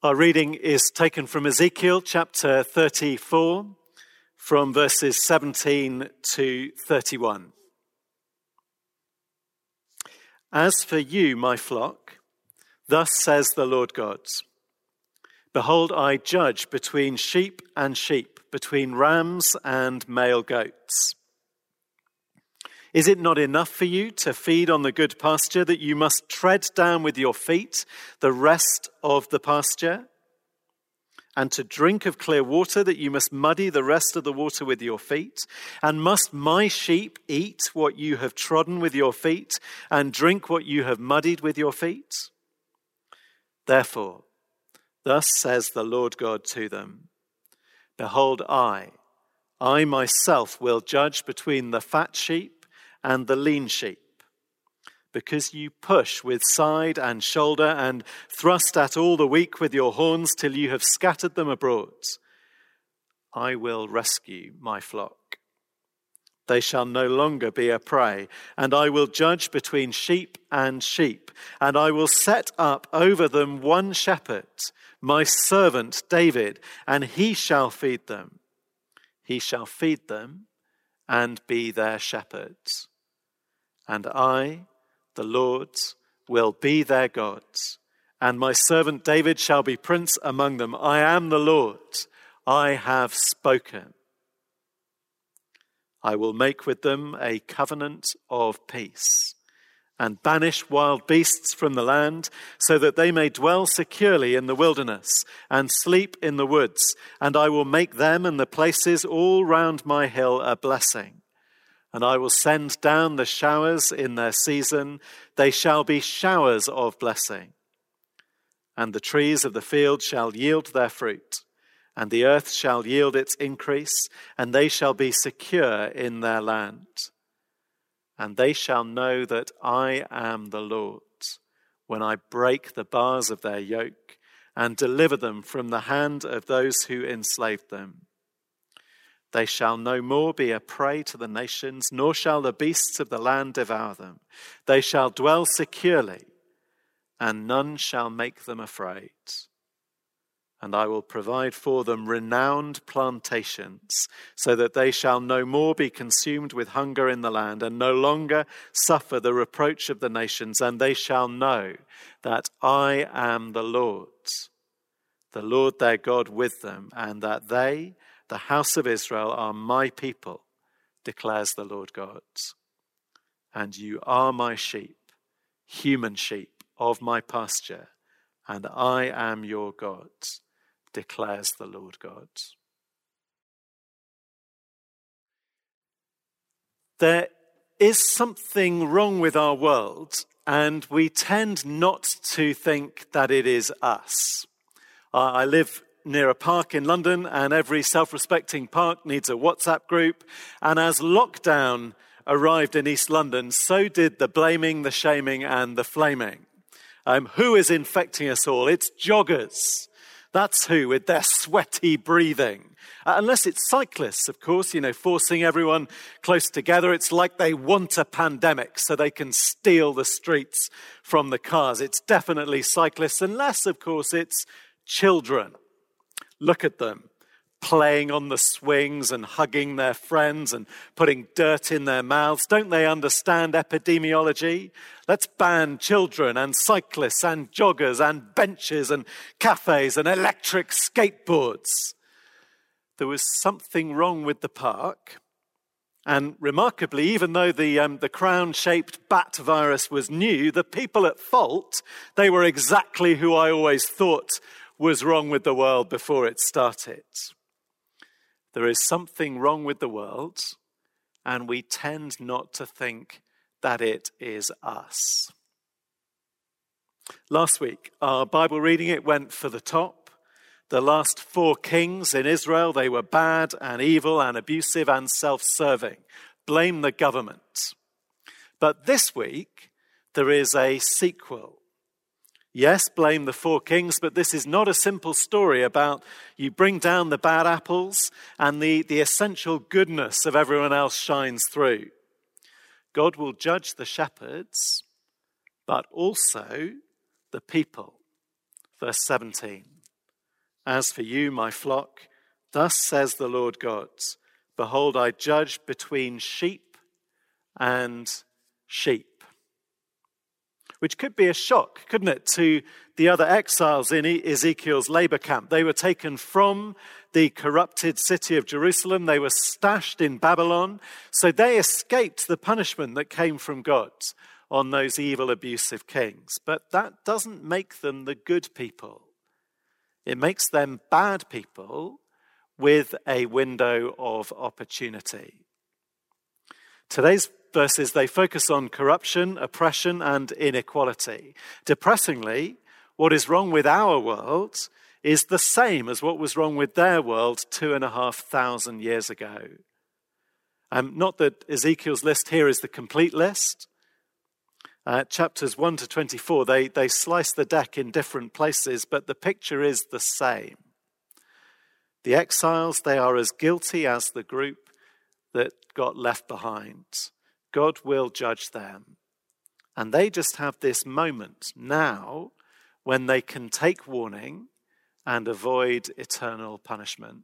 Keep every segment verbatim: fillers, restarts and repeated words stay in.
Our reading is taken from Ezekiel chapter thirty-four, from verses seventeen to thirty-one. As for you, my flock, thus says the Lord God, behold, I judge between sheep and sheep, between rams and male goats. Is it not enough for you to feed on the good pasture that you must tread down with your feet the rest of the pasture? And to drink of clear water that you must muddy the rest of the water with your feet? And must my sheep eat what you have trodden with your feet and drink what you have muddied with your feet? Therefore, thus says the Lord God to them, behold, I, I myself will judge between the fat sheep and the lean sheep, because you push with side and shoulder and thrust at all the weak with your horns till you have scattered them abroad. I will rescue my flock. They shall no longer be a prey, and I will judge between sheep and sheep, and I will set up over them one shepherd, my servant David, and he shall feed them. He shall feed them and be their shepherd. And I, the Lord, will be their God, and my servant David shall be prince among them. I am the Lord, I have spoken. I will make with them a covenant of peace, and banish wild beasts from the land, so that they may dwell securely in the wilderness and sleep in the woods. And I will make them and the places all round my hill a blessing. And I will send down the showers in their season. They shall be showers of blessing. And the trees of the field shall yield their fruit, and the earth shall yield its increase, and they shall be secure in their land. And they shall know that I am the Lord, when I break the bars of their yoke and deliver them from the hand of those who enslaved them. They shall no more be a prey to the nations, nor shall the beasts of the land devour them. They shall dwell securely, and none shall make them afraid. And I will provide for them renowned plantations, so that they shall no more be consumed with hunger in the land, and no longer suffer the reproach of the nations. And they shall know that I am the Lord, the Lord their God with them, and that they, the house of Israel, are my people, declares the Lord God. And you are my sheep, human sheep of my pasture, and I am your God, declares the Lord God. There is something wrong with our world, and we tend not to think that it is us. Uh, I live near a park in London, and every self-respecting park needs a WhatsApp group. And as lockdown arrived in East London, so did the blaming, the shaming, and the flaming. Um, who is infecting us all? It's joggers. That's who, with their sweaty breathing. Uh, unless it's cyclists, of course, you know, forcing everyone close together. It's like they want a pandemic so they can steal the streets from the cars. It's definitely cyclists, unless, of course, it's children. Look at them, playing on the swings and hugging their friends and putting dirt in their mouths. Don't they understand epidemiology? Let's ban children and cyclists and joggers and benches and cafes and electric skateboards. There was something wrong with the park. And remarkably, even though the, um, the crown-shaped bat virus was new, the people at fault, they were exactly who I always thought was wrong with the world before it started. There is something wrong with the world, and we tend not to think that it is us. Last week, our Bible reading, it went for the top. The last four kings in Israel, they were bad and evil and abusive and self-serving. Blame the government. But this week, there is a sequel. Yes, blame the four kings, but this is not a simple story about you bring down the bad apples and the, the essential goodness of everyone else shines through. God will judge the shepherds, but also the people. Verse seventeen. As for you, my flock, thus says the Lord God, behold, I judge between sheep and sheep. Which could be a shock, couldn't it, to the other exiles in Ezekiel's labor camp. They were taken from the corrupted city of Jerusalem. They were stashed in Babylon. So they escaped the punishment that came from God on those evil, abusive kings. But that doesn't make them the good people. It makes them bad people with a window of opportunity. Today's verses, they focus on corruption, oppression, and inequality. Depressingly, what is wrong with our world is the same as what was wrong with their world two and a half thousand years ago. Um, not that Ezekiel's list here is the complete list. Uh, chapters one to twenty-four, they, they slice the deck in different places, but the picture is the same. The exiles, they are as guilty as the group that got left behind. God will judge them. And they just have this moment now when they can take warning and avoid eternal punishment.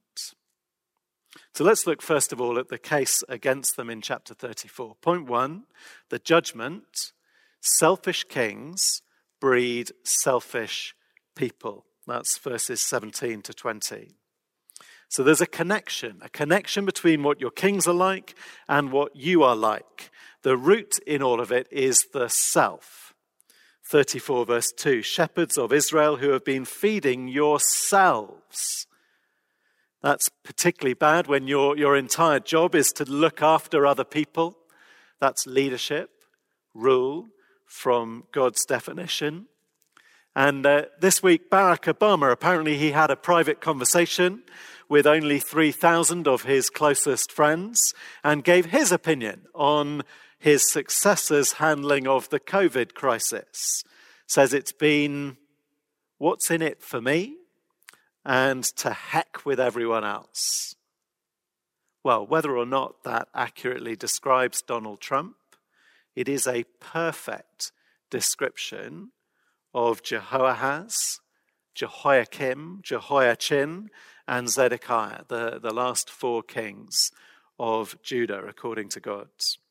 So let's look first of all at the case against them in chapter thirty-four. Point one, the judgment. Selfish kings breed selfish people. That's verses seventeen to twenty. So there's a connection, a connection between what your kings are like and what you are like. The root in all of it is the self. thirty-four verse two, shepherds of Israel who have been feeding yourselves. That's particularly bad when your, your entire job is to look after other people. That's leadership, rule from God's definition. And uh, this week, Barack Obama, apparently he had a private conversation with only three thousand of his closest friends and gave his opinion on his successor's handling of the COVID crisis. Says it's been, what's in it for me? And to heck with everyone else. Well, whether or not that accurately describes Donald Trump, it is a perfect description of Jehoahaz, Jehoiakim, Jehoiachin, and Zedekiah, the, the last four kings of Judah, according to God.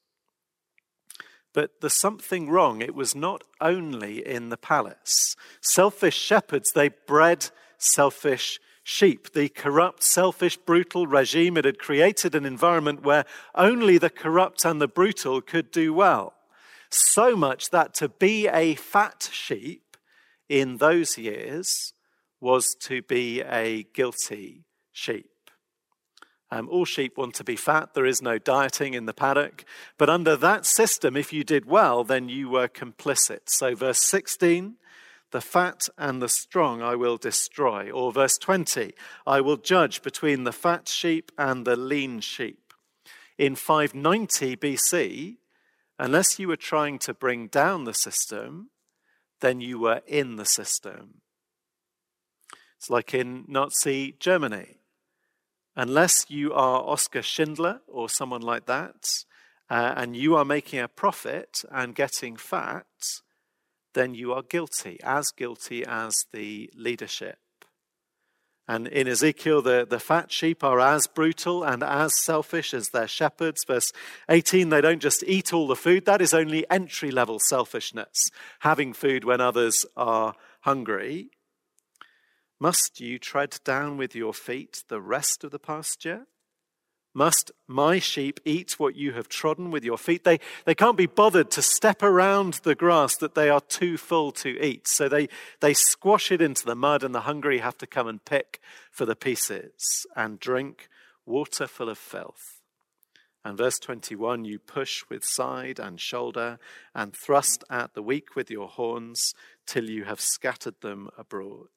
But there's something wrong. It was not only in the palace. Selfish shepherds, they bred selfish sheep. The corrupt, selfish, brutal regime, it had created an environment where only the corrupt and the brutal could do well. So much that to be a fat sheep in those years was to be a guilty sheep. Um, all sheep want to be fat. There is no dieting in the paddock. But under that system, if you did well, then you were complicit. So verse sixteen, the fat and the strong I will destroy. Or verse twenty, I will judge between the fat sheep and the lean sheep. In five ninety B C, unless you were trying to bring down the system, then you were in the system. It's like in Nazi Germany. Unless you are Oskar Schindler or someone like that, uh, and you are making a profit and getting fat, then you are guilty, as guilty as the leadership. And in Ezekiel, the, the fat sheep are as brutal and as selfish as their shepherds. Verse eighteen, they don't just eat all the food. That is only entry-level selfishness, having food when others are hungry. Must you tread down with your feet the rest of the pasture? Must my sheep eat what you have trodden with your feet? They, they can't be bothered to step around the grass that they are too full to eat. So they, they squash it into the mud, and the hungry have to come and pick for the pieces and drink water full of filth. And verse twenty-one, you push with side and shoulder and thrust at the weak with your horns till you have scattered them abroad.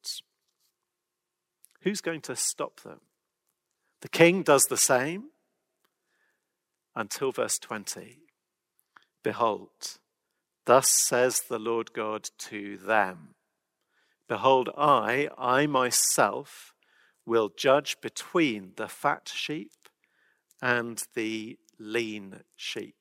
Who's going to stop them? The king does the same until verse twenty. Behold, thus says the Lord God to them. Behold, I, I myself, will judge between the fat sheep and the lean sheep.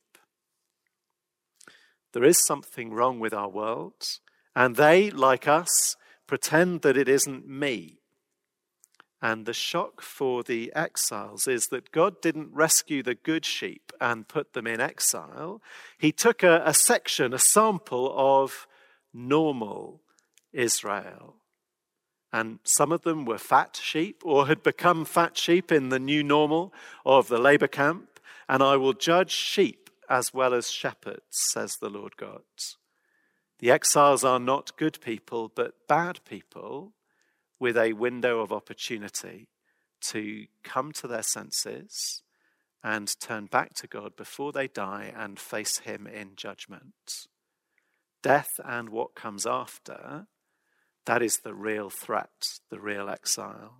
There is something wrong with our world, and they, like us, pretend that it isn't me. And the shock for the exiles is that God didn't rescue the good sheep and put them in exile. He took a, a section, a sample of normal Israel. And some of them were fat sheep or had become fat sheep in the new normal of the labor camp. And I will judge sheep as well as shepherds, says the Lord God. The exiles are not good people, but bad people with a window of opportunity to come to their senses and turn back to God before they die and face him in judgment. Death and what comes after, that is the real threat, the real exile.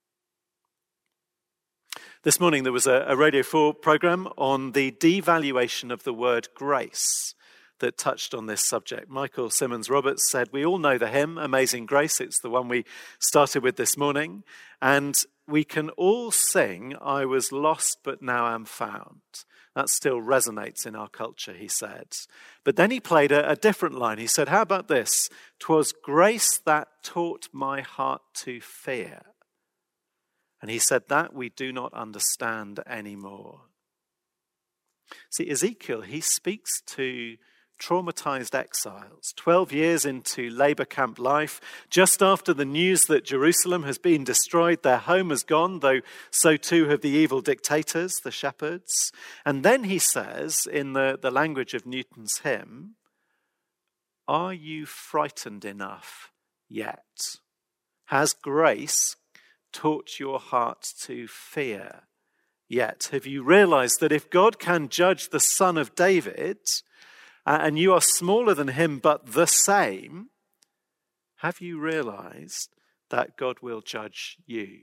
This morning there was a, a Radio four programme on the devaluation of the word grace that touched on this subject. Michael Simmons-Roberts said, we all know the hymn, Amazing Grace. It's the one we started with this morning. And we can all sing, I was lost, but now am found. That still resonates in our culture, he said. But then he played a, a different line. He said, how about this? 'Twas grace that taught my heart to fear. And he said that we do not understand anymore. See, Ezekiel, he speaks to traumatized exiles, twelve years into labor camp life, just after the news that Jerusalem has been destroyed, their home has gone, though so too have the evil dictators, the shepherds. And then he says, in the, the language of Newton's hymn, are you frightened enough yet? Has grace taught your heart to fear yet? Have you realized that if God can judge the son of David, and you are smaller than him, but the same, have you realized that God will judge you?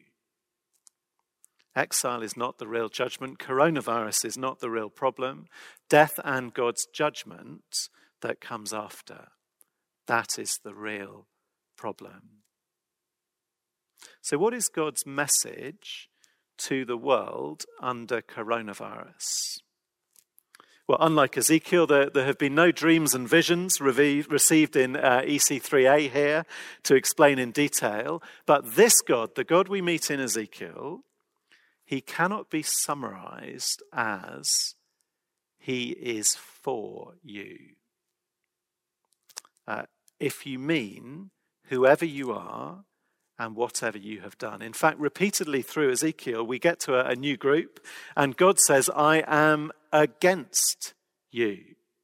Exile is not the real judgment. Coronavirus is not the real problem. Death and God's judgment that comes after, that is the real problem. So what is God's message to the world under coronavirus? Well, unlike Ezekiel, there, there have been no dreams and visions re- received in uh, E C three A here to explain in detail. But this God, the God we meet in Ezekiel, he cannot be summarized as he is for you. Uh, if you mean whoever you are and whatever you have done. In fact, repeatedly through Ezekiel, we get to a, a new group, and God says, I am against you.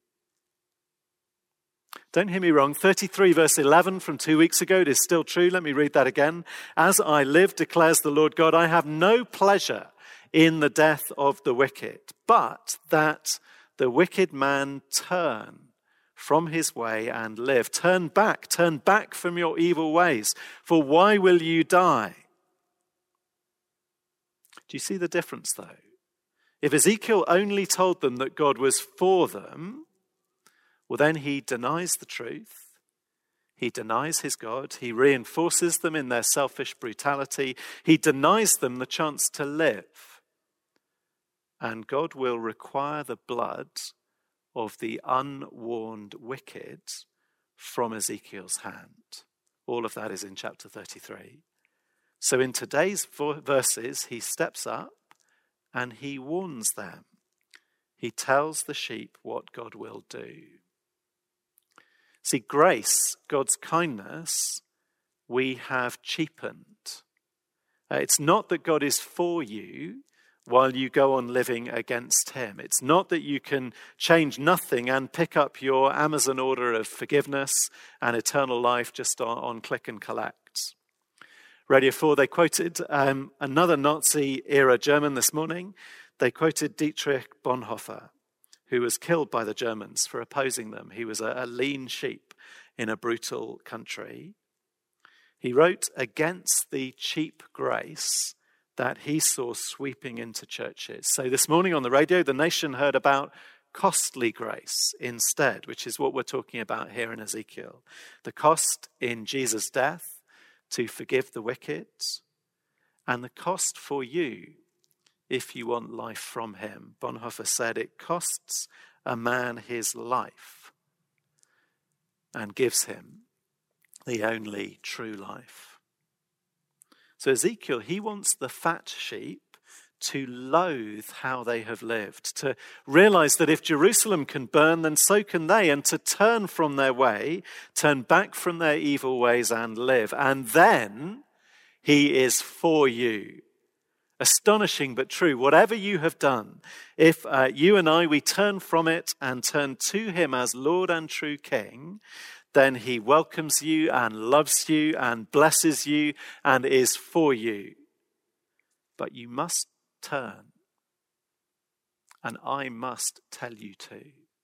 Don't hear me wrong. thirty-three verse eleven from two weeks ago, it is still true. Let me read that again. As I live, declares the Lord God, I have no pleasure in the death of the wicked, but that the wicked man turn from his way and live. Turn back, turn back from your evil ways. For why will you die? Do you see the difference though? If Ezekiel only told them that God was for them, well then he denies the truth. He denies his God. He reinforces them in their selfish brutality. He denies them the chance to live. And God will require the blood of the unwarned wicked from Ezekiel's hand. All of that is in chapter thirty-three. So in today's verses, he steps up and he warns them. He tells the sheep what God will do. See, grace, God's kindness, we have cheapened. Uh, it's not that God is for you while you go on living against him. It's not that you can change nothing and pick up your Amazon order of forgiveness and eternal life just on, on click and collect. Radio four, they quoted um, another Nazi-era German this morning. They quoted Dietrich Bonhoeffer, who was killed by the Germans for opposing them. He was a, a lean sheep in a brutal country. He wrote against the cheap grace that he saw sweeping into churches. So this morning on the radio, the nation heard about costly grace instead, which is what we're talking about here in Ezekiel. The cost in Jesus' death to forgive the wicked, and the cost for you if you want life from him. Bonhoeffer said it costs a man his life and gives him the only true life. So Ezekiel, he wants the fat sheep to loathe how they have lived, to realize that if Jerusalem can burn, then so can they, and to turn from their way, turn back from their evil ways and live. And then he is for you. Astonishing but true. Whatever you have done, if uh, you and I, we turn from it and turn to him as Lord and true King, then he welcomes you and loves you and blesses you and is for you. But you must turn. And I must tell you to.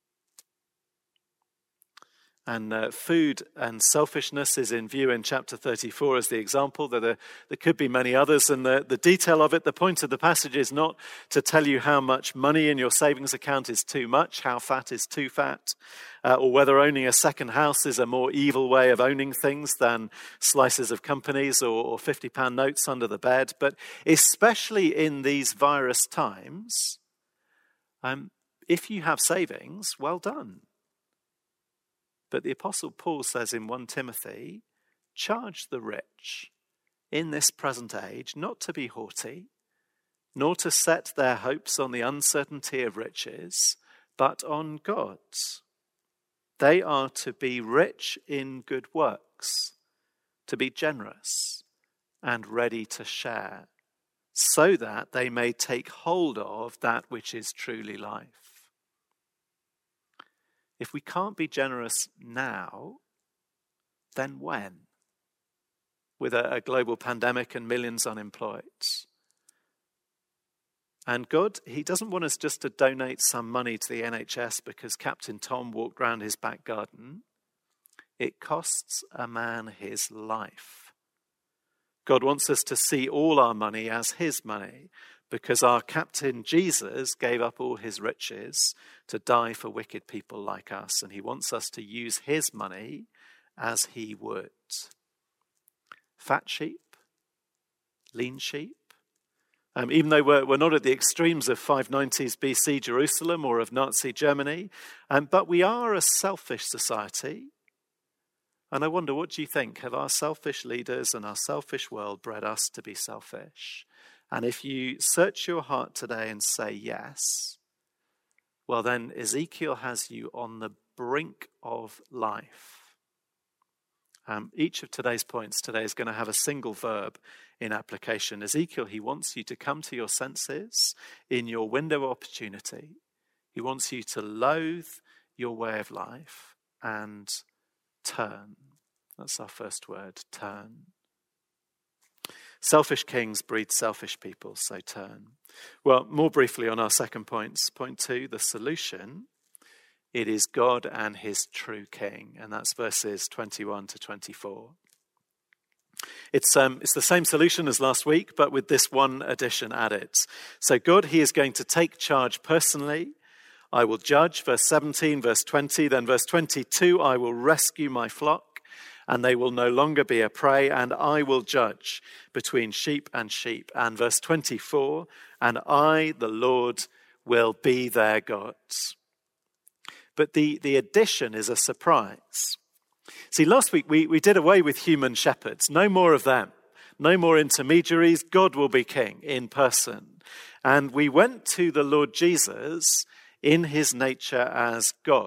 And uh, food and selfishness is in view in chapter thirty-four as the example. There, there, there could be many others. And the, the detail of it, the point of the passage is not to tell you how much money in your savings account is too much, how fat is too fat, uh, or whether owning a second house is a more evil way of owning things than slices of companies or, or fifty pound notes under the bed. But especially in these virus times, um, if you have savings, well done. But the Apostle Paul says in First Timothy, charge the rich in this present age not to be haughty, nor to set their hopes on the uncertainty of riches, but on God. They are to be rich in good works, to be generous and ready to share, so that they may take hold of that which is truly life. If we can't be generous now, then when? With a, a global pandemic and millions unemployed. And God, he doesn't want us just to donate some money to the N H S because Captain Tom walked round his back garden. It costs a man his life. God wants us to see all our money as his money, because our Captain Jesus gave up all his riches to die for wicked people like us. And he wants us to use his money as he would. Fat sheep, lean sheep. Um, even though we're, we're not at the extremes of five nineties B C Jerusalem or of Nazi Germany, um, but we are a selfish society. And I wonder, what do you think? Have our selfish leaders and our selfish world bred us to be selfish? And if you search your heart today and say yes, well then Ezekiel has you on the brink of life. Um, each of today's points today is going to have a single verb in application. Ezekiel, he wants you to come to your senses in your window of opportunity. He wants you to loathe your way of life and turn. That's our first word, turn. Selfish kings breed selfish people, so turn. Well, more briefly on our second point, point two, the solution. It is God and his true king, and that's verses twenty-one to twenty-four. It's um, it's the same solution as last week, but with this one addition added. So God, he is going to take charge personally. I will judge, verse seventeen, verse twenty, then verse twenty-two, I will rescue my flock, and they will no longer be a prey, and I will judge between sheep and sheep. And verse twenty-four, and I, the Lord, will be their God. But the, the addition is a surprise. See, last week we, we did away with human shepherds. No more of them. No more intermediaries. God will be king in person. And we went to the Lord Jesus in his nature as God.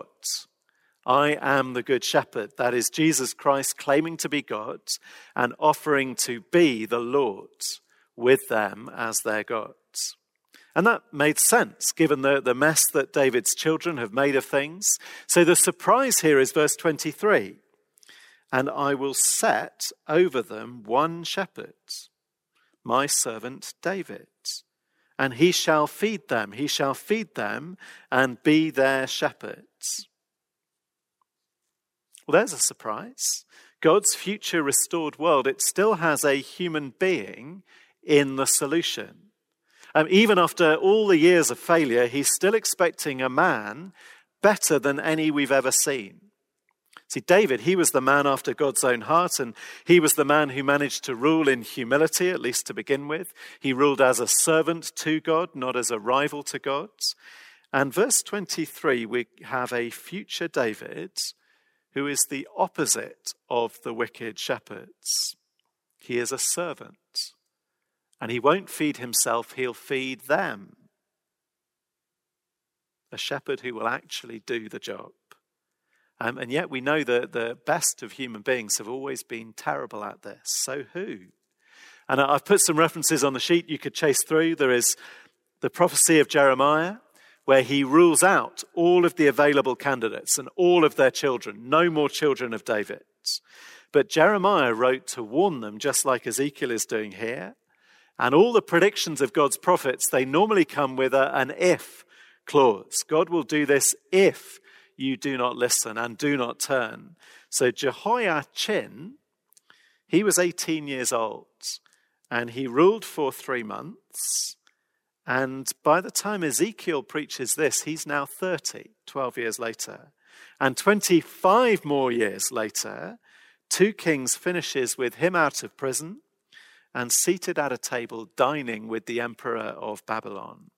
I am the good shepherd. That is Jesus Christ claiming to be God and offering to be the Lord with them as their God. And that made sense given the, the mess that David's children have made of things. So the surprise here is verse twenty-three. And I will set over them one shepherd, my servant David. And he shall feed them. He shall feed them and be their shepherds. Well, there's a surprise. God's future restored world, it still has a human being in the solution. Um, even after all the years of failure, he's still expecting a man better than any we've ever seen. See, David, he was the man after God's own heart, and he was the man who managed to rule in humility, at least to begin with. He ruled as a servant to God, not as a rival to God. And verse twenty-three, we have a future David who is the opposite of the wicked shepherds. He is a servant. And he won't feed himself, he'll feed them. A shepherd who will actually do the job. Um, and yet we know that the best of human beings have always been terrible at this. So who? And I've put some references on the sheet you could chase through. There is the prophecy of Jeremiah, where he rules out all of the available candidates and all of their children. No more children of David. But Jeremiah wrote to warn them, just like Ezekiel is doing here. And all the predictions of God's prophets, they normally come with a, an if clause. God will do this if you do not listen and do not turn. So Jehoiachin, he was eighteen years old and he ruled for three months. And by the time Ezekiel preaches this, he's now thirty, twelve years later. And twenty-five more years later, Two Kings finishes with him out of prison and seated at a table dining with the emperor of Babylon.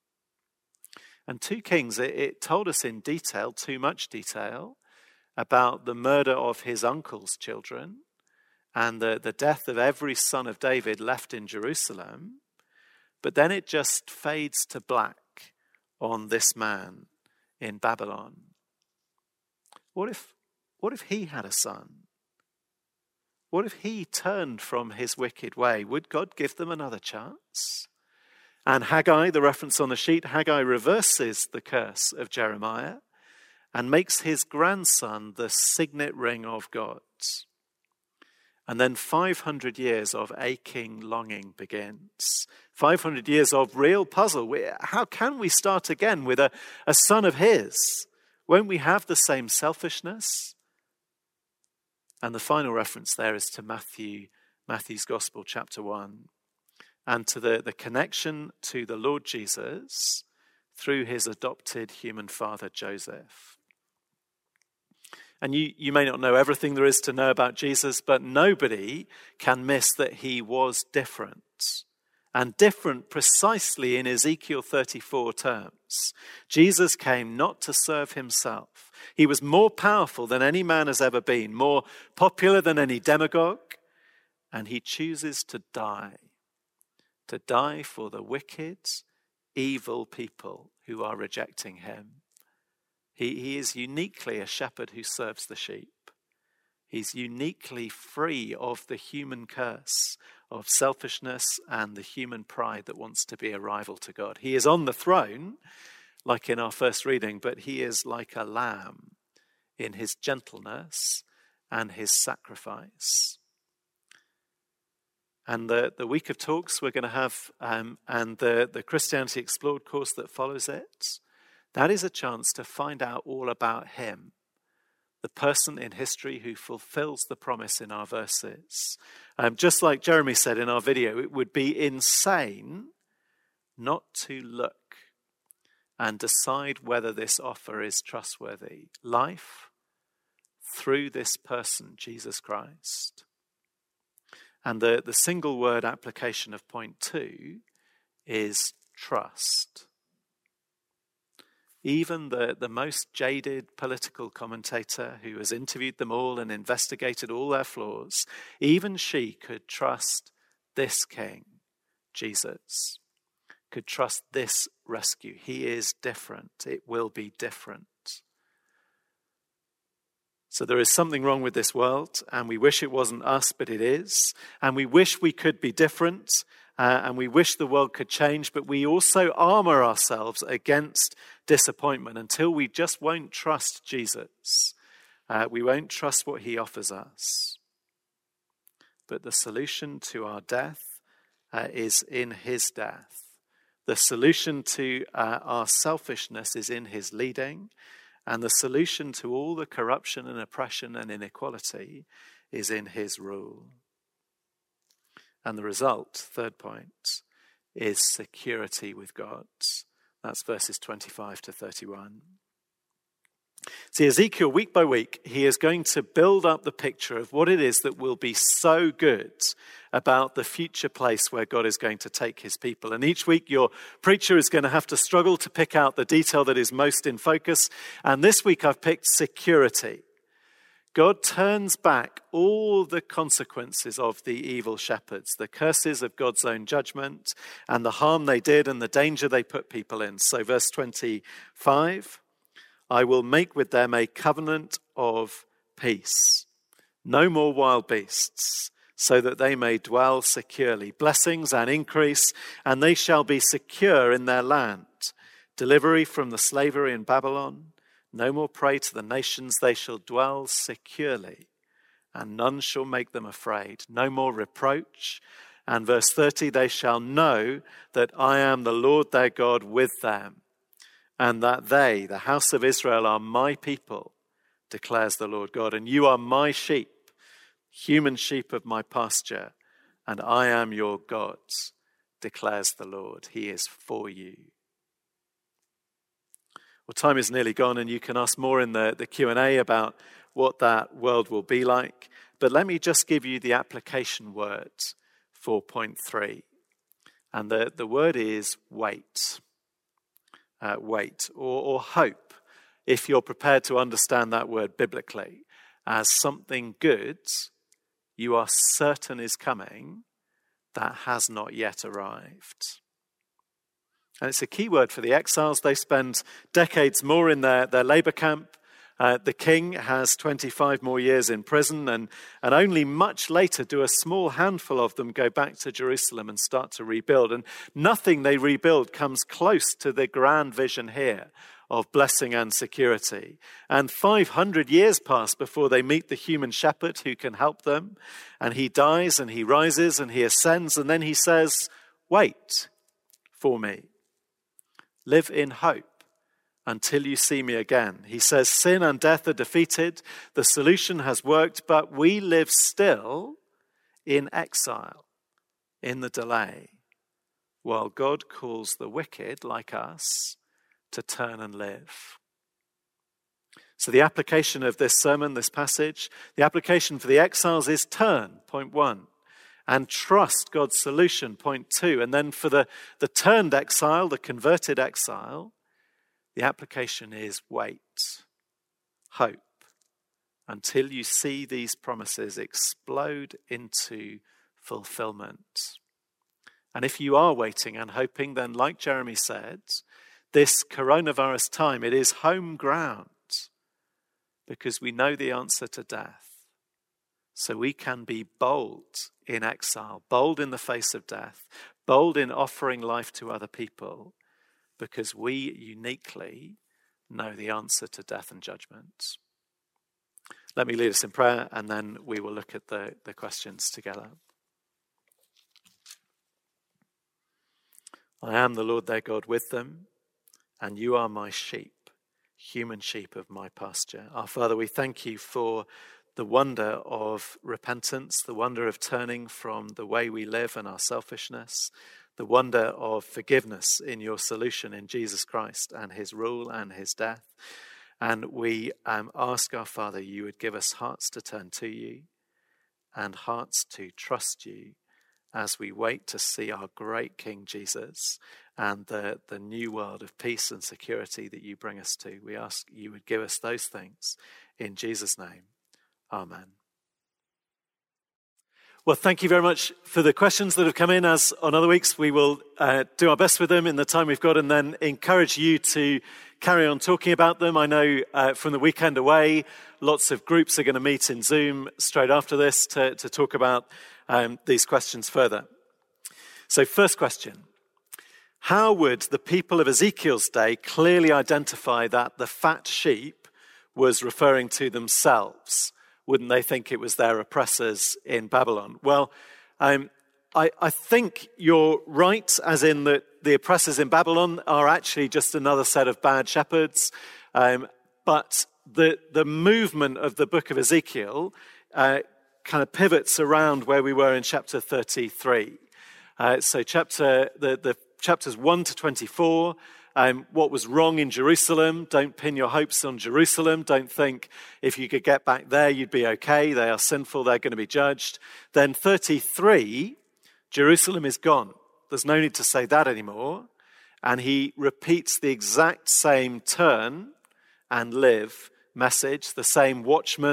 And Two Kings, it, it told us in detail, too much detail, about the murder of his uncle's children and the, the death of every son of David left in Jerusalem. But then it just fades to black on this man in Babylon. What if, what if he had a son? What if he turned from his wicked way? Would God give them another chance? And Haggai, the reference on the sheet, Haggai reverses the curse of Jeremiah and makes his grandson the signet ring of God. And then five hundred years of aching longing begins. five hundred years of real puzzle. How can we start again with a, a son of his? Won't we have the same selfishness? And the final reference there is to Matthew, Matthew's Gospel, chapter one. And to the, the connection to the Lord Jesus through his adopted human father, Joseph. And you, you may not know everything there is to know about Jesus, but nobody can miss that he was different. And different precisely in Ezekiel thirty-four terms. Jesus came not to serve himself. He was more powerful than any man has ever been, more popular than any demagogue, and he chooses to die. To die for the wicked, evil people who are rejecting him. He, he is uniquely a shepherd who serves the sheep. He's uniquely free of the human curse of selfishness and the human pride that wants to be a rival to God. He is on the throne, like in our first reading, but he is like a lamb in his gentleness and his sacrifice. And the, the week of talks we're going to have, um, and the, the Christianity Explored course that follows it, that is a chance to find out all about him, the person in history who fulfills the promise in our verses. Um, just like Jeremy said in our video, it would be insane not to look and decide whether this offer is trustworthy. Life through this person, Jesus Christ. And the, the single word application of point two is trust. Even the, the most jaded political commentator who has interviewed them all and investigated all their flaws, even she could trust this king, Jesus, could trust this rescue. He is different. It will be different. So there is something wrong with this world, and we wish it wasn't us, but it is. And we wish we could be different, uh, and we wish the world could change, but we also armor ourselves against disappointment until we just won't trust Jesus. Uh, we won't trust what he offers us. But the solution to our death uh, is in his death. The solution to uh, our selfishness is in his leading. And the solution to all the corruption and oppression and inequality is in his rule. And the result, third point, is security with God. That's verses twenty-five to thirty-one. See, Ezekiel, week by week, he is going to build up the picture of what it is that will be so good about the future place where God is going to take his people. And each week your preacher is going to have to struggle to pick out the detail that is most in focus. And this week I've picked security. God turns back all the consequences of the evil shepherds, the curses of God's own judgment and the harm they did and the danger they put people in. So verse twenty-five, I will make with them a covenant of peace. No more wild beasts, so that they may dwell securely. Blessings and increase, and they shall be secure in their land. Delivery from the slavery in Babylon. No more prey to the nations, they shall dwell securely, and none shall make them afraid. No more reproach. And verse thirty, they shall know that I am the Lord their God with them, and that they, the house of Israel, are my people, declares the Lord God. And you are my sheep, human sheep of my pasture, and I am your God, declares the Lord. He is for you. Well, time is nearly gone, and you can ask more in the, the Q and A about what that world will be like. But let me just give you the application word for point three. And the, the word is wait. Uh, wait, or, or hope, if you're prepared to understand that word biblically as something good you are certain is coming that has not yet arrived. And it's a key word for the exiles. They spend decades more in their, their labor camp. Uh, the king has twenty-five more years in prison, and, and only much later do a small handful of them go back to Jerusalem and start to rebuild. And nothing they rebuild comes close to the grand vision here of blessing and security. And five hundred years pass before they meet the human shepherd who can help them. And he dies and he rises and he ascends, and then he says, wait for me. Live in hope until you see me again. He says sin and death are defeated. The solution has worked, but we live still in exile, in the delay, while God calls the wicked like us to turn and live. So the application of this sermon, this passage, the application for the exiles is turn, point one. And trust God's solution, point two. And then for the, the turned exile, the converted exile, the application is wait, hope, until you see these promises explode into fulfillment. And if you are waiting and hoping, then like Jeremy said, this coronavirus time, it is home ground because we know the answer to death. So we can be bold in exile, bold in the face of death, bold in offering life to other people, because we uniquely know the answer to death and judgment. Let me lead us in prayer, and then we will look at the, the questions together. I am the Lord their God with them, and you are my sheep, human sheep of my pasture. Our Father, we thank you for the wonder of repentance, the wonder of turning from the way we live and our selfishness, the wonder of forgiveness in your solution in Jesus Christ and his rule and his death. And we um, ask our Father, you would give us hearts to turn to you and hearts to trust you as we wait to see our great King Jesus and the, the new world of peace and security that you bring us to. We ask you would give us those things in Jesus' name. Amen. Well, thank you very much for the questions that have come in. As on other weeks, we will uh, do our best with them in the time we've got, and then encourage you to carry on talking about them. I know uh, from the weekend away, lots of groups are going to meet in Zoom straight after this to, to talk about um, these questions further. So first question, how would the people of Ezekiel's day clearly identify that the fat sheep was referring to themselves? Wouldn't they think it was their oppressors in Babylon? Well, um, I, I think you're right, as in that the oppressors in Babylon are actually just another set of bad shepherds. Um, but the the movement of the book of Ezekiel uh, kind of pivots around where we were in chapter thirty-three. Uh, so chapter the, the chapters one to twenty-four. Um, what was wrong in Jerusalem. Don't pin your hopes on Jerusalem. Don't think if you could get back there, you'd be okay. They are sinful. They're going to be judged. Then thirty-three, Jerusalem is gone. There's no need to say that anymore. And he repeats the exact same turn and live message, the same watchman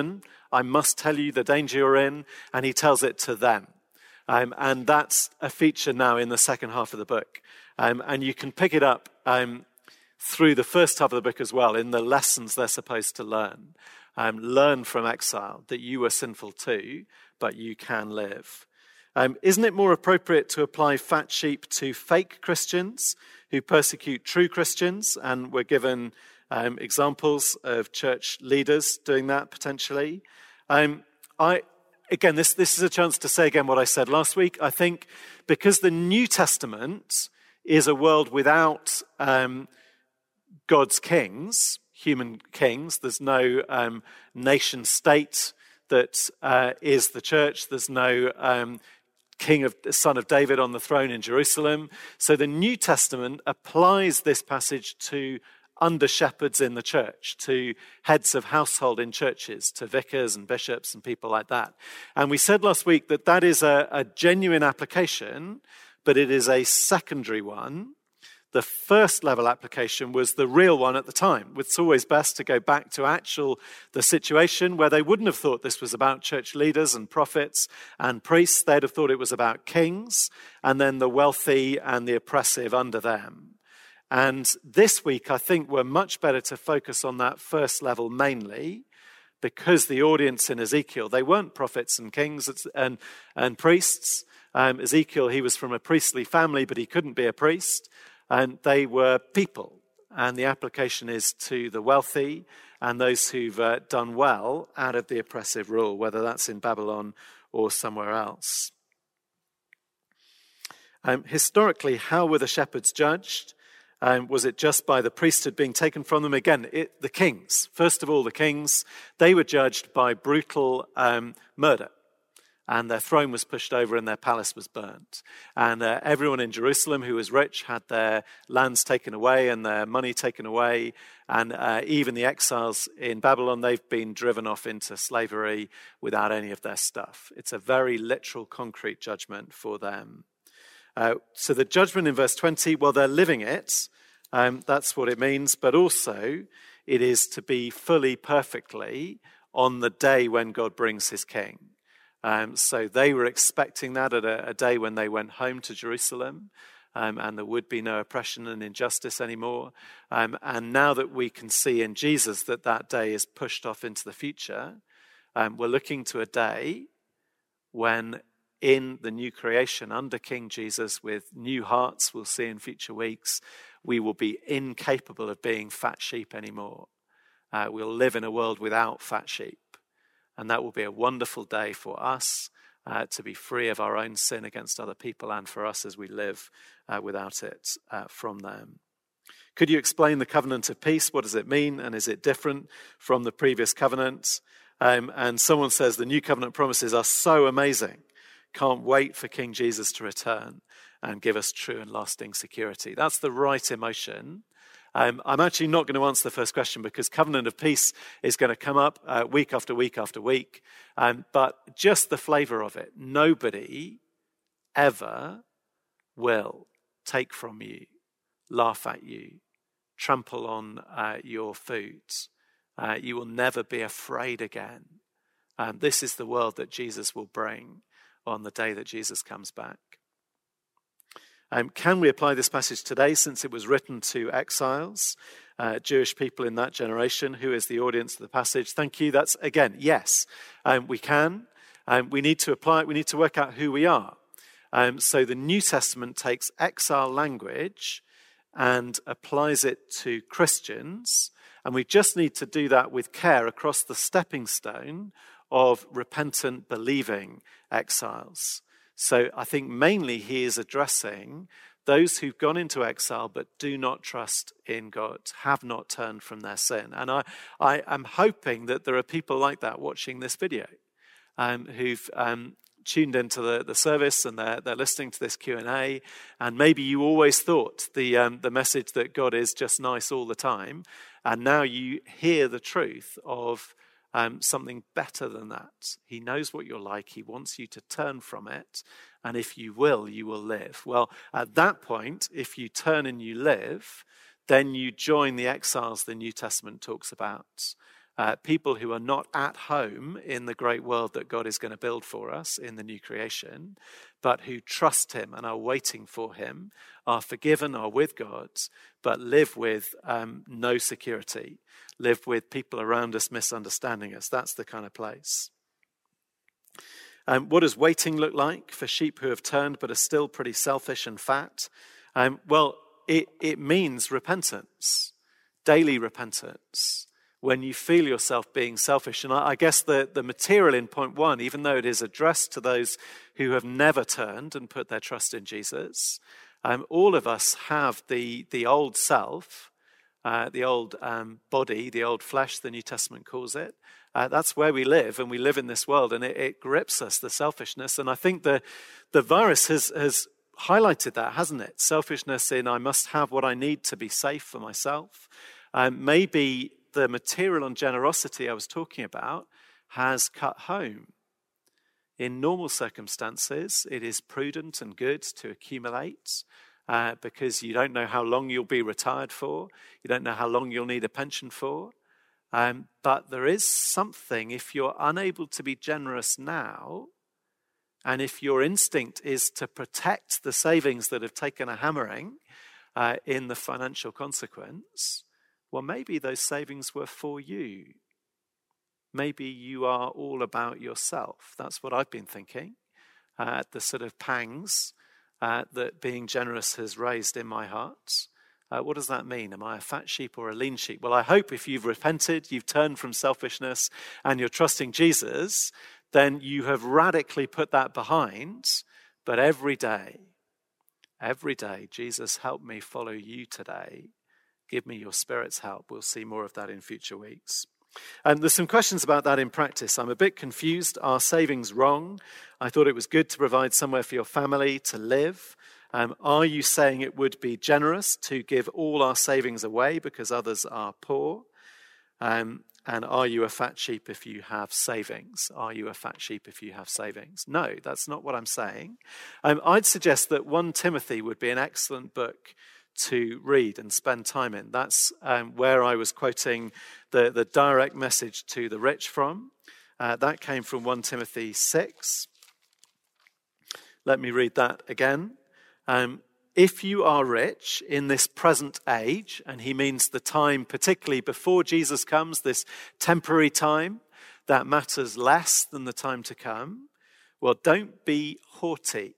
I must tell you the danger you're in, and he tells it to them. Um, and that's a feature now in the second half of the book. Um, and you can pick it up um, through the first half of the book as well, in the lessons they're supposed to learn. Um, learn from exile that you were sinful too, but you can live. Um, isn't it more appropriate to apply fat sheep to fake Christians who persecute true Christians? And we're given um, examples of church leaders doing that potentially. Um, I... Again, this, this is a chance to say again what I said last week. I think because the New Testament is a world without um, God's kings, human kings, there's no um, nation state that uh, is the church. There's no um, king of son of David on the throne in Jerusalem. So the New Testament applies this passage to under shepherds in the church, to heads of household in churches, to vicars and bishops and people like that. And we said last week that that is a, a genuine application, but it is a secondary one. The first level application was the real one at the time. It's always best to go back to actual the situation where they wouldn't have thought this was about church leaders and prophets and priests. They'd have thought it was about kings and then the wealthy and the oppressive under them. And this week, I think we're much better to focus on that first level mainly, because the audience in Ezekiel, they weren't prophets and kings and, and priests. Um, Ezekiel, he was from a priestly family, but he couldn't be a priest. And they were people. And the application is to the wealthy and those who've uh, done well out of the oppressive rule, whether that's in Babylon or somewhere else. Um, historically, how were the shepherds judged? Um, was it just by the priesthood being taken from them? Again, it, the kings, first of all, the kings, they were judged by brutal um, murder. And their throne was pushed over and their palace was burnt. And uh, everyone in Jerusalem who was rich had their lands taken away and their money taken away. And uh, even the exiles in Babylon, they've been driven off into slavery without any of their stuff. It's a very literal, concrete judgment for them. Uh, so the judgment in verse twenty, well, they're living it. Um, that's what it means. But also, it is to be fully, perfectly on the day when God brings his king. Um, so they were expecting that at a, a day when they went home to Jerusalem, um, and there would be no oppression and injustice anymore. Um, and now that we can see in Jesus that that day is pushed off into the future, um, we're looking to a day when in the new creation under King Jesus with new hearts, we'll see in future weeks, we will be incapable of being fat sheep anymore. Uh, we'll live in a world without fat sheep. And that will be a wonderful day for us uh, to be free of our own sin against other people and for us as we live uh, without it uh, from them. Could you explain the covenant of peace? What does it mean? And is it different from the previous covenants? Um, and someone says the new covenant promises are so amazing. Can't wait for King Jesus to return and give us true and lasting security. That's the right emotion. Um, I'm actually not going to answer the first question because covenant of peace is going to come up uh, week after week after week. Um, but just the flavor of it. Nobody ever will take from you, laugh at you, trample on uh, your food. Uh, you will never be afraid again. Um, this is the world that Jesus will bring on the day that Jesus comes back. Um, can we apply this passage today since it was written to exiles, uh, Jewish people in that generation? Who is the audience of the passage? Thank you. That's, again, yes, um, we can. Um, we need to apply it. We need to work out who we are. Um, so the New Testament takes exile language and applies it to Christians. And we just need to do that with care across the stepping stone of repentant, believing exiles. So I think mainly he is addressing those who've gone into exile but do not trust in God, have not turned from their sin. And I, I am hoping that there are people like that watching this video um, who've um, tuned into the, the service and they're, they're listening to this Q and A. And maybe you always thought the, um, the message that God is just nice all the time. And now you hear the truth of Um, something better than that. He knows what you're like. He wants you to turn from it. And if you will, you will live. Well, at that point, if you turn and you live, then you join the exiles the New Testament talks about. Uh, people who are not at home in the great world that God is going to build for us in the new creation, but who trust him and are waiting for him, are forgiven, are with God, but live with um, no security, live with people around us misunderstanding us. That's the kind of place. Um, what does waiting look like for sheep who have turned but are still pretty selfish and fat? Um, well, it, it means repentance, daily repentance. When you feel yourself being selfish. And I, I guess the, the material in point one, even though it is addressed to those who have never turned and put their trust in Jesus, um, all of us have the, the old self, uh, the old um, body, the old flesh, the New Testament calls it. Uh, that's where we live, and we live in this world, and it, it grips us, the selfishness. And I think the, the virus has, has highlighted that, hasn't it? Selfishness in I must have what I need to be safe for myself. Um, maybe the material and generosity I was talking about has cut home. In normal circumstances, it is prudent and good to accumulate uh, because you don't know how long you'll be retired for. You don't know how long you'll need a pension for. Um, but there is something, if you're unable to be generous now, and if your instinct is to protect the savings that have taken a hammering uh, in the financial consequence, well, maybe those savings were for you. Maybe you are all about yourself. That's what I've been thinking. Uh, the sort of pangs uh, that being generous has raised in my heart. Uh, what does that mean? Am I a fat sheep or a lean sheep? Well, I hope if you've repented, you've turned from selfishness, and you're trusting Jesus, then you have radically put that behind. But every day, every day, Jesus, help me follow you today. Give me your Spirit's help. We'll see more of that in future weeks. And there's some questions about that in practice. I'm a bit confused. Are savings wrong? I thought it was good to provide somewhere for your family to live. Um, are you saying it would be generous to give all our savings away because others are poor? Um, and are you a fat sheep if you have savings? Are you a fat sheep if you have savings? No, that's not what I'm saying. Um, I'd suggest that First Timothy would be an excellent book to read and spend time in. That's um, where I was quoting the, the direct message to the rich from. Uh, that came from First Timothy six. Let me read that again. Um, if you are rich in this present age, and he means the time particularly before Jesus comes, this temporary time that matters less than the time to come, well, don't be haughty.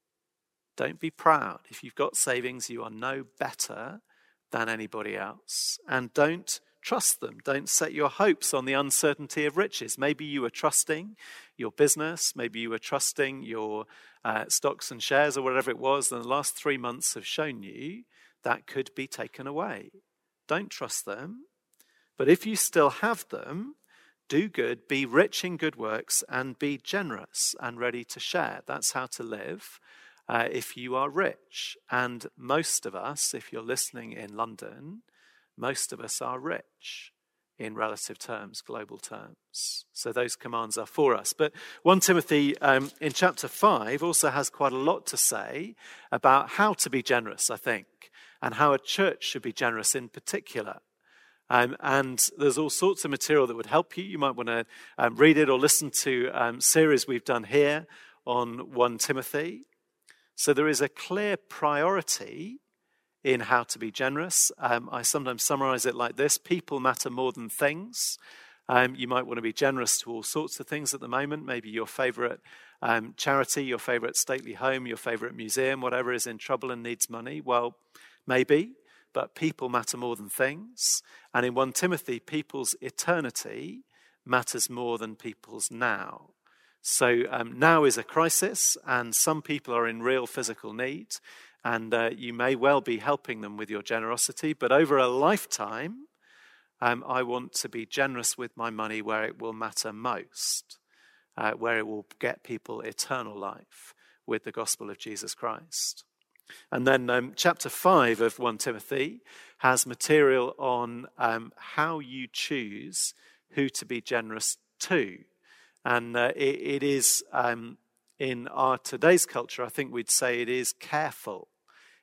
Don't be proud. If you've got savings, you are no better than anybody else. And don't trust them. Don't set your hopes on the uncertainty of riches. Maybe you were trusting your business. Maybe you were trusting your uh, stocks and shares or whatever it was. And the last three months have shown you that could be taken away. Don't trust them. But if you still have them, do good, be rich in good works, and be generous and ready to share. That's how to live. Uh, if you are rich. And most of us, if you're listening in London, most of us are rich in relative terms, global terms. So those commands are for us. But First Timothy um, in chapter five also has quite a lot to say about how to be generous, I think, and how a church should be generous in particular. Um, and there's all sorts of material that would help you. You might want to um, read it or listen to um, series we've done here on First Timothy. So there is a clear priority in how to be generous. Um, I sometimes summarize it like this. People matter more than things. Um, you might want to be generous to all sorts of things at the moment. Maybe your favorite um, charity, your favorite stately home, your favorite museum, whatever is in trouble and needs money. Well, maybe, but people matter more than things. And in First Timothy, people's eternity matters more than people's now. So um, now is a crisis, and some people are in real physical need, and uh, you may well be helping them with your generosity. But over a lifetime, um, I want to be generous with my money where it will matter most, uh, where it will get people eternal life with the gospel of Jesus Christ. And then um, chapter five of First Timothy has material on um, how you choose who to be generous to. And uh, it, it is, um, in our today's culture, I think we'd say it is careful.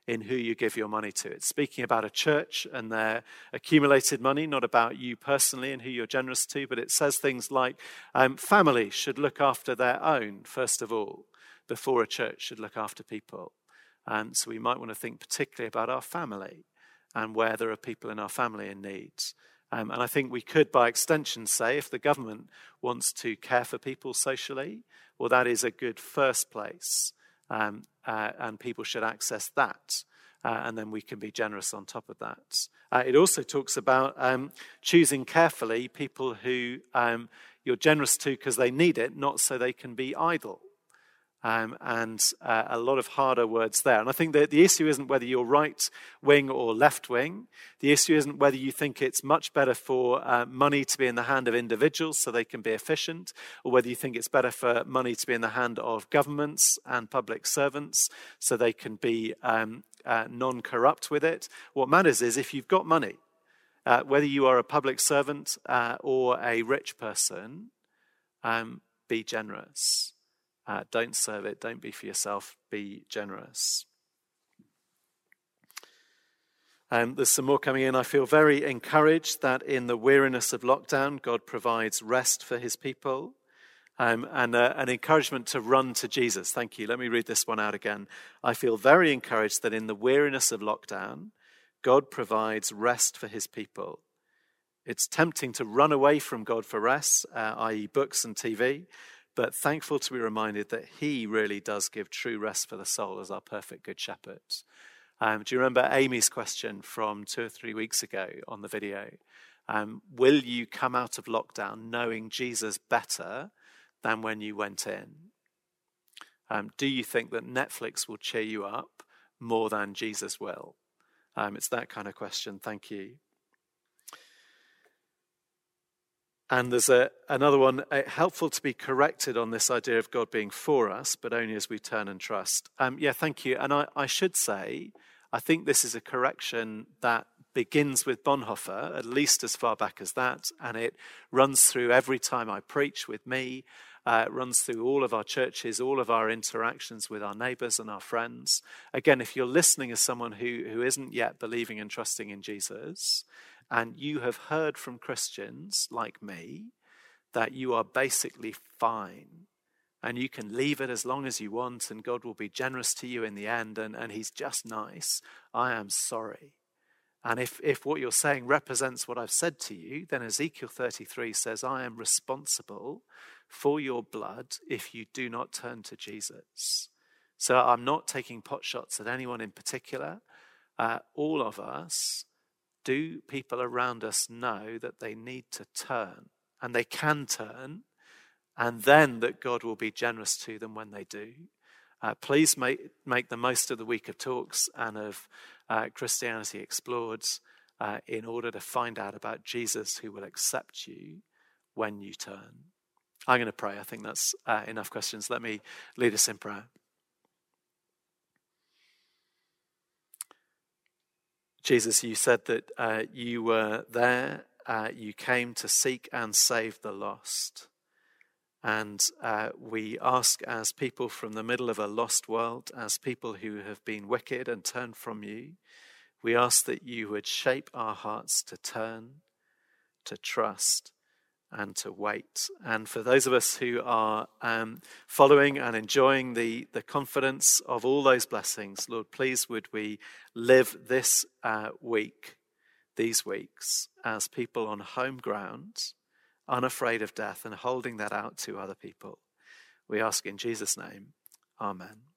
in who you give your money to. It's speaking about a church and their accumulated money, not about you personally and who you're generous to, but it says things like um, families should look after their own, first of all, before a church should look after people. Um, so we might want to think particularly about our family and where there are people in our family in need. Um, and I think we could, by extension, say if the government wants to care for people socially, well, that is a good first place. Um, uh, and people should access that. Uh, and then we can be generous on top of that. Uh, it also talks about um, choosing carefully people who um, you're generous to because they need it, not so they can be idle. Um, and uh, a lot of harder words there. And I think that the issue isn't whether you're right wing or left wing. The issue isn't whether you think it's much better for uh, money to be in the hand of individuals so they can be efficient, or whether you think it's better for money to be in the hand of governments and public servants so they can be um, uh, non-corrupt with it. What matters is if you've got money, uh, whether you are a public servant uh, or a rich person, um, be generous. Uh, don't serve it. Don't be for yourself. Be generous. Um, there's some more coming in. I feel very encouraged that in the weariness of lockdown, God provides rest for his people um, and uh, an encouragement to run to Jesus. Thank you. Let me read this one out again. I feel very encouraged that in the weariness of lockdown, God provides rest for his people. It's tempting to run away from God for rest, uh, that is books and T V, but thankful to be reminded that he really does give true rest for the soul as our perfect good shepherd. Um, do you remember Amy's question from two or three weeks ago on the video? Um, will you come out of lockdown knowing Jesus better than when you went in? Um, do you think that Netflix will cheer you up more than Jesus will? Um, it's that kind of question. Thank you. And there's a, another one, uh, helpful to be corrected on this idea of God being for us, but only as we turn and trust. Um, yeah, thank you. And I, I should say, I think this is a correction that begins with Bonhoeffer, at least as far back as that, and it runs through every time I preach with me. Uh, it runs through all of our churches, all of our interactions with our neighbours and our friends. Again, if you're listening as someone who, who isn't yet believing and trusting in Jesus, and you have heard from Christians like me that you are basically fine and you can leave it as long as you want and God will be generous to you in the end and, and he's just nice, I am sorry. And if, if what you're saying represents what I've said to you, then Ezekiel thirty-three says, I am responsible for your blood if you do not turn to Jesus. So I'm not taking pot shots at anyone in particular. Uh, all of us, do people around us know that they need to turn and they can turn, and then that God will be generous to them when they do? Uh, please make, make the most of the week of talks and of uh, Christianity Explored uh, in order to find out about Jesus who will accept you when you turn. I'm going to pray. I think that's uh, enough questions. Let me lead us in prayer. Jesus, you said that uh, you were there, uh, you came to seek and save the lost. And uh, we ask as people from the middle of a lost world, as people who have been wicked and turned from you, we ask that you would shape our hearts to turn, to trust, and to wait. And for those of us who are um, following and enjoying the, the confidence of all those blessings, Lord, please would we live this uh, week, these weeks, as people on home ground, unafraid of death and holding that out to other people. We ask in Jesus' name, amen.